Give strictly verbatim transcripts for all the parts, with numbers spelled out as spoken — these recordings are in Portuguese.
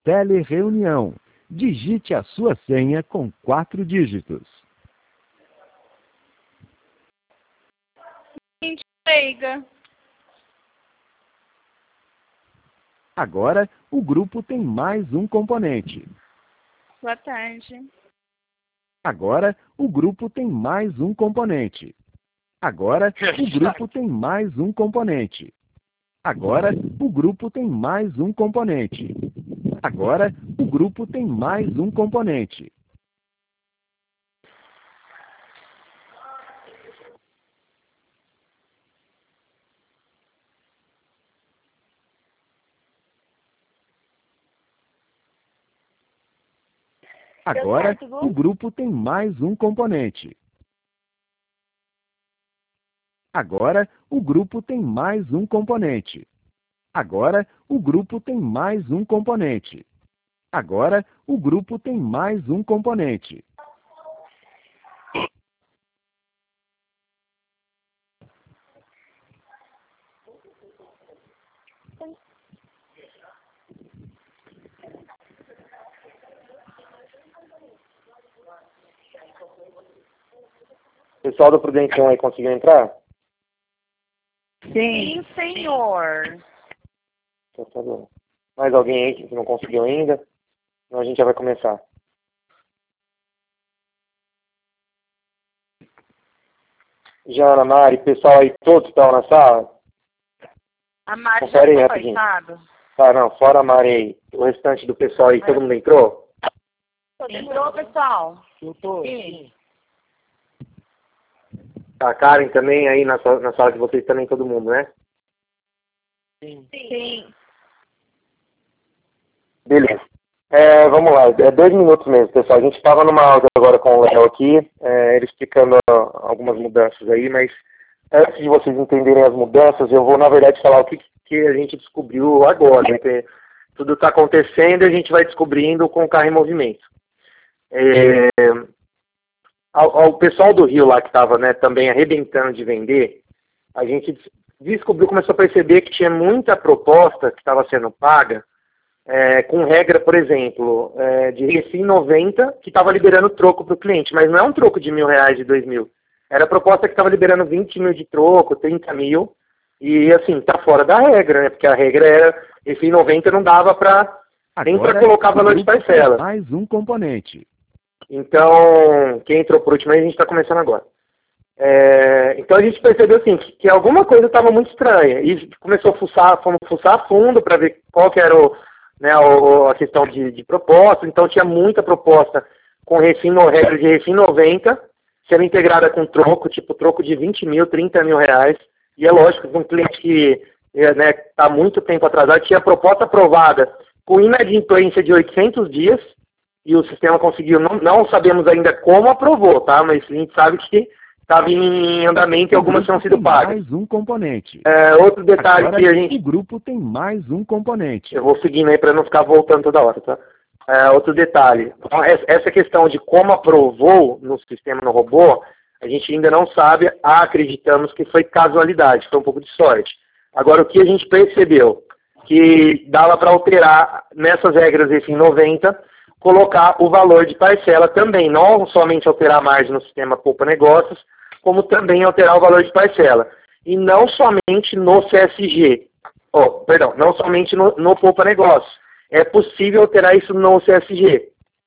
Telereunião. Digite a sua senha com quatro dígitos. Leiga. Agora, o grupo tem mais um componente. Boa tarde. Agora, o grupo tem mais um componente. Agora, o grupo tem mais um componente. Agora, o grupo tem mais um componente. Agora, o grupo tem mais um componente. Agora, o grupo tem mais um componente. Agora, o grupo tem mais um componente. Agora, o grupo tem mais um componente. Agora, o grupo tem mais um componente. Pessoal do Prudential aí conseguiu entrar? Sim, senhor. Então, tá bom. Mais alguém aí que não conseguiu ainda? Então a gente já vai começar. Jana, Mari, pessoal aí todos estão na sala? A Mari Confere aí já foi, rapidinho. sabe? Tá, não, fora a Mari aí. O restante do pessoal aí, todo mundo entrou? Entrou, pessoal? Eu tô. Sim. A Karen também aí na, sala- na sala de vocês também, todo mundo, né? Sim. Sim. Beleza. É, vamos lá, é dois minutos mesmo, pessoal. A gente estava numa aula agora com o Léo aqui, é, ele explicando ó, algumas mudanças aí, mas antes de vocês entenderem as mudanças, eu vou, na verdade, falar o que, que a gente descobriu agora. Né? Que tudo está acontecendo e a gente vai descobrindo com o carro em movimento. É, ao, ao pessoal do Rio lá que estava né, também arrebentando de vender, a gente descobriu, começou a perceber que tinha muita proposta que estava sendo paga, É, com regra, por exemplo, é, de Refim noventa, que estava liberando troco para o cliente, mas não é um troco de mil reais de dois mil. Era a proposta que estava liberando vinte mil de troco, trinta mil, e assim, tá fora da regra, né? Porque a regra era, Refim noventa não dava para nem para colocar valor de parcela. Mais um componente. Então, quem entrou por último aí, a gente está começando agora. É, então a gente percebeu assim, que, que alguma coisa estava muito estranha, e começou a fuçar, fomos fuçar a fundo para ver qual que era o Né, a questão de, de proposta, então tinha muita proposta com refim, regra de Refim noventa, sendo integrada com troco, tipo troco de vinte mil, trinta mil reais, e é lógico que um cliente que está né, tá muito tempo atrasado, tinha proposta aprovada com inadimplência de oitocentos dias, e o sistema conseguiu, não, não sabemos ainda como aprovou, tá? Mas a gente sabe que estava em andamento e algumas tinham sido pagas. Mais um componente. É, outro detalhe Agora, que a gente... o grupo tem mais um componente. Eu vou seguindo aí para não ficar voltando toda hora, tá? É, outro detalhe. Então, essa questão de como aprovou no sistema, no robô, a gente ainda não sabe, acreditamos que foi casualidade, foi um pouco de sorte. Agora, o que a gente percebeu? Que dava para alterar nessas regras Refim noventa, colocar o valor de parcela também, não somente alterar a margem no sistema Poupa Negócios, como também alterar o valor de parcela. E não somente no C S G, oh, perdão, não somente no, no Poupa Negócios. É possível alterar isso no C S G.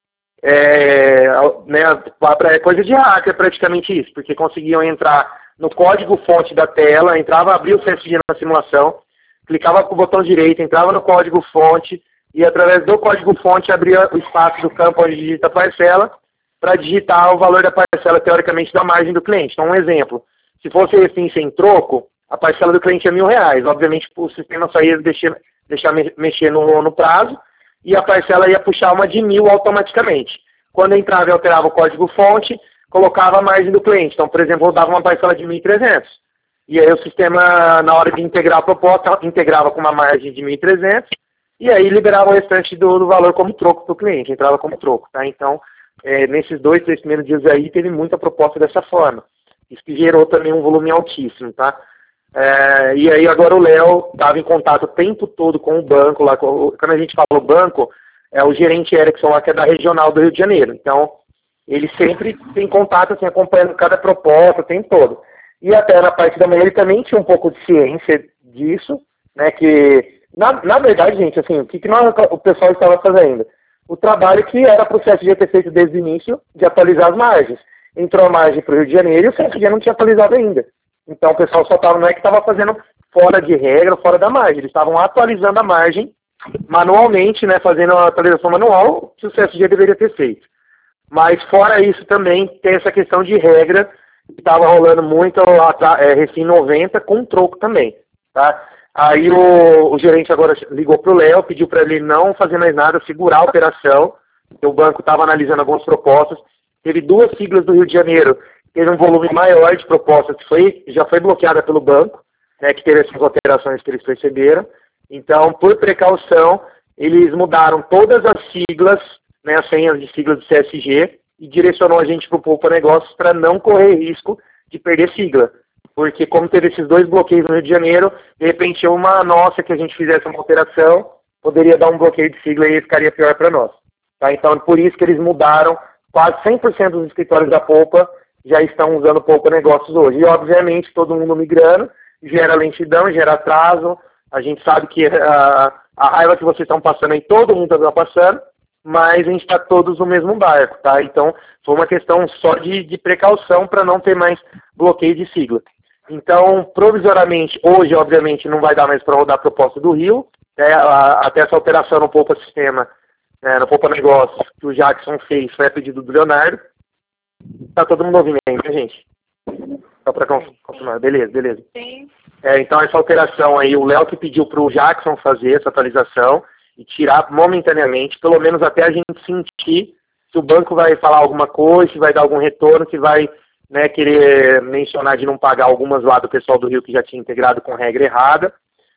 É, né, é coisa de hacker praticamente isso, porque conseguiam entrar no código-fonte da tela, entrava, abria o C S G na simulação, clicava com o botão direito, entrava no código-fonte, e através do código-fonte abria o espaço do campo onde digita a parcela, para digitar o valor da parcela, teoricamente, da margem do cliente. Então, um exemplo, se fosse assim, sem troco, a parcela do cliente é mil reais. Obviamente, o sistema só ia deixar, deixar mexer no, no prazo, e a parcela ia puxar uma de mil automaticamente. Quando entrava e alterava o código-fonte, colocava a margem do cliente. Então, por exemplo, eu dava uma parcela de mil e trezentos. E aí o sistema, na hora de integrar a proposta, integrava com uma margem de mil e trezentos, e aí liberava o restante do, do valor como troco para o cliente, entrava como troco, tá? Então, é, nesses dois, três primeiros dias aí, teve muita proposta dessa forma. Isso que gerou também um volume altíssimo, tá? É, e aí agora o Léo estava em contato o tempo todo com o banco, lá, com, quando a gente fala o banco, é o gerente Erickson lá, que é da regional do Rio de Janeiro. Então, ele sempre tem contato, assim, acompanhando cada proposta, o tempo todo. E até na parte da manhã ele também tinha um pouco de ciência disso, né, que, na, na verdade, gente, assim, o que, que nós, o pessoal estava fazendo? O trabalho que era para o C S G ter feito desde o início, de atualizar as margens. Entrou a margem para o Rio de Janeiro e o C S G não tinha atualizado ainda. Então o pessoal só estava, não é que estava fazendo fora de regra, fora da margem, eles estavam atualizando a margem manualmente, né, fazendo a atualização manual que o C S G deveria ter feito. Mas fora isso também tem essa questão de regra, que estava rolando muito é, recém noventa, com troco também, tá? Aí o, o gerente agora ligou para o Léo, pediu para ele não fazer mais nada, segurar a operação, porque o banco estava analisando algumas propostas, teve duas siglas do Rio de Janeiro, teve um volume maior de propostas que foi, já foi bloqueada pelo banco, né, que teve essas alterações que eles perceberam. Então, por precaução, eles mudaram todas as siglas, né, as senhas de siglas do C S G, e direcionou a gente para o Poupa Negócios para não correr risco de perder sigla. Porque como teve esses dois bloqueios no Rio de Janeiro, de repente uma nossa que a gente fizesse uma alteração, poderia dar um bloqueio de sigla e ficaria pior para nós. Tá? Então, por isso que eles mudaram, quase cem por cento dos escritórios da Poupa já estão usando Poupa Negócios hoje. E, obviamente, todo mundo migrando, gera lentidão, gera atraso. A gente sabe que a, a raiva que vocês estão passando aí, todo mundo está passando, mas a gente está todos no mesmo barco, tá? Então, foi uma questão só de, de precaução para não ter mais bloqueio de sigla. Então, provisoriamente, hoje, obviamente, não vai dar mais para rodar a proposta do Rio, né? Até essa alteração no Poupa Sistema, né, no Poupa Negócios, que o Jackson fez, foi a pedido do Leonardo. Tá todo mundo ouvindo aí, né, gente? Só para confirmar. Beleza, beleza. Sim. É, então, essa alteração aí, o Léo que pediu para o Jackson fazer essa atualização e tirar momentaneamente, pelo menos até a gente sentir se o banco vai falar alguma coisa, se vai dar algum retorno, se vai, né, querer mencionar de não pagar algumas lá do pessoal do Rio que já tinha integrado com regra errada.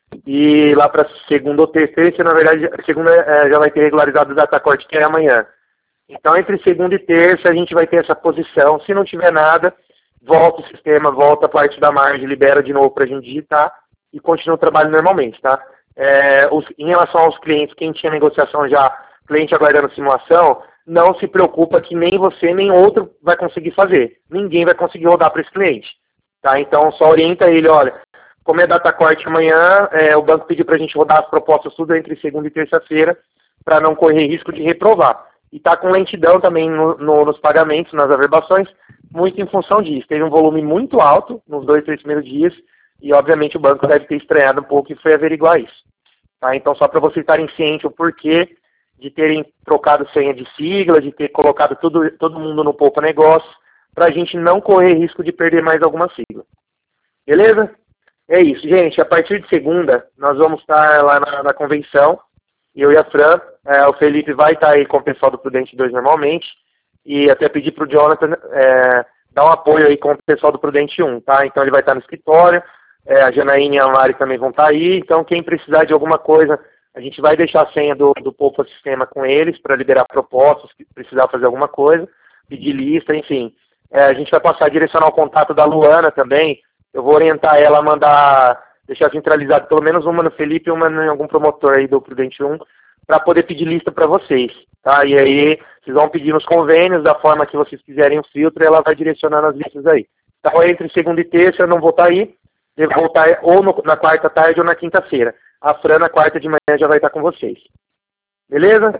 E lá para segunda ou terça, na verdade, segunda é, já vai ter regularizado o datacorte, que é amanhã. Então, entre segunda e terça, a gente vai ter essa posição. Se não tiver nada, volta o sistema, volta a parte da margem, libera de novo para a gente digitar e continua o trabalho normalmente, tá? É, os, em relação aos clientes, quem tinha negociação já, cliente aguardando simulação, não se preocupa que nem você nem outro vai conseguir fazer. Ninguém vai conseguir rodar para esse cliente, tá? Então, só orienta ele, olha, como é data corte amanhã, é, o banco pediu para a gente rodar as propostas tudo entre segunda e terça-feira para não correr risco de reprovar. E está com lentidão também no, no, nos pagamentos, nas averbações, muito em função disso. Teve um volume muito alto nos dois, três primeiros dias e, obviamente, o banco deve ter estranhado um pouco e foi averiguar isso. Tá? Então, só para vocês estarem cientes o porquê de terem trocado senha de sigla, de ter colocado tudo, todo mundo no Poupa Negócio, para a gente não correr risco de perder mais alguma sigla. Beleza? É isso, gente. A partir de segunda, nós vamos estar lá na, na convenção, eu e a Fran. É, o Felipe vai estar aí com o pessoal do Prudente dois normalmente, e até pedir para o Jonathan é, dar um apoio aí com o pessoal do Prudente um, tá? Então ele vai estar no escritório, é, a Janaína e a Mari também vão estar aí, então quem precisar de alguma coisa, a gente vai deixar a senha do, do Poupa Sistema com eles para liberar propostas, se precisar fazer alguma coisa, pedir lista, enfim. É, a gente vai passar a direcionar o contato da Luana também, eu vou orientar ela a mandar, deixar centralizado pelo menos uma no Felipe e uma em algum promotor aí do Prudente um, para poder pedir lista para vocês, tá? E aí, vocês vão pedir nos convênios, da forma que vocês quiserem o filtro, e ela vai direcionando as listas aí. Então, entre segunda e terça, eu não vou estar aí, eu vou estar ou no, na quarta tarde ou na quinta-feira. A Fran, na quarta de manhã, já vai estar com vocês. Beleza?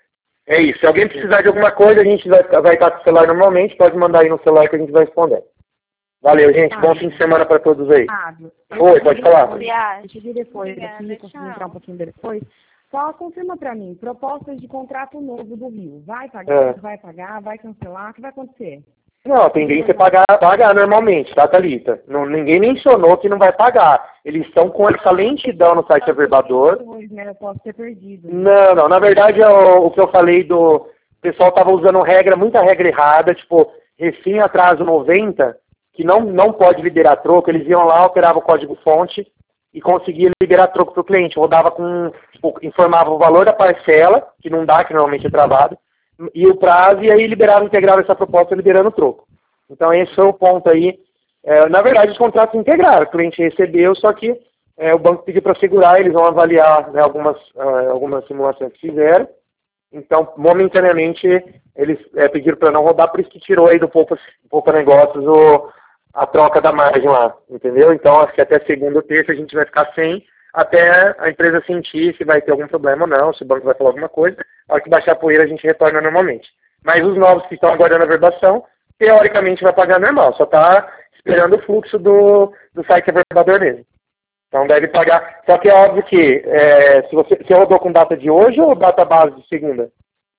É isso. Se alguém precisar de alguma coisa, a gente vai, vai estar com o celular normalmente, pode mandar aí no celular que a gente vai responder. Valeu, gente. Ah, bom fim de semana para todos aí. Ah, Oi, pode falar. Deixa eu vir depois, aqui, consigo entrar um pouquinho depois. Só confirma para mim, propostas de contrato novo do Rio. Vai pagar, é. vai pagar, vai cancelar, o que vai acontecer? Não, a tendência é pagar, pagar normalmente, tá, Thalita? Não, ninguém mencionou que não vai pagar. Eles estão com essa lentidão no site averbador. Né? Eu posso ter perdido. Não, não, na verdade o, o que eu falei do... O pessoal estava usando regra, muita regra errada, tipo, recém atraso noventa, que não, não pode liberar troco, eles iam lá, operavam o código-fonte e conseguia liberar troco para o cliente. Rodava com, tipo, informava o valor da parcela, que não dá, que normalmente é travado, e o prazo, e aí liberava, integrava essa proposta liberando o troco. Então esse foi o ponto aí. É, na verdade, os contratos integraram, o cliente recebeu, só que é, o banco pediu para segurar, eles vão avaliar, né, algumas, uh, algumas simulações que fizeram, Então, momentaneamente, eles é, pediram para não rodar, por isso que tirou aí do Poupa, Poupa Negócios o, a troca da margem lá, entendeu? Então, acho que até segunda ou terça a gente vai ficar sem, até a empresa sentir se vai ter algum problema ou não, se o banco vai falar alguma coisa. A hora que baixar a poeira, a gente retorna normalmente. Mas os novos que estão aguardando a verbação, teoricamente vai pagar normal, só está esperando o fluxo do, do site averbador mesmo. Então deve pagar. Só que é óbvio que é, se você se rodou com data de hoje ou data base de segunda?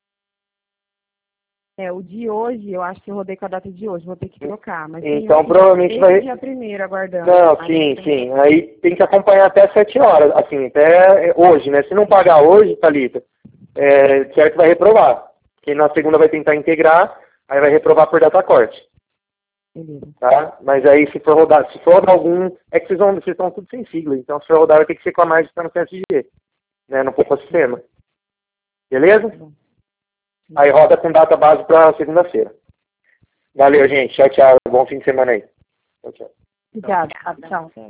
É, o de hoje, eu acho que eu rodei com a data de hoje, vou ter que trocar. Mas então tem, provavelmente tem vai. dia primeiro aguardando. Não, sim, sim. Aí tem que acompanhar até sete horas, assim, até hoje, né? Se não pagar hoje, Thalita, é, certo, vai reprovar. Porque na segunda vai tentar integrar, aí vai reprovar por data corte. Beleza. Tá? Mas aí se for rodar, se for rodar algum. É que vocês, vão, vocês estão tudo sem sigla, então se for rodar vai ter que ser com a margem que está no C S G, né? No Poupa Sistema. Beleza? Aí roda com data base para segunda-feira. Valeu, gente. Tchau, tchau. Bom fim de semana aí. Tchau, tchau. Obrigada. Tchau.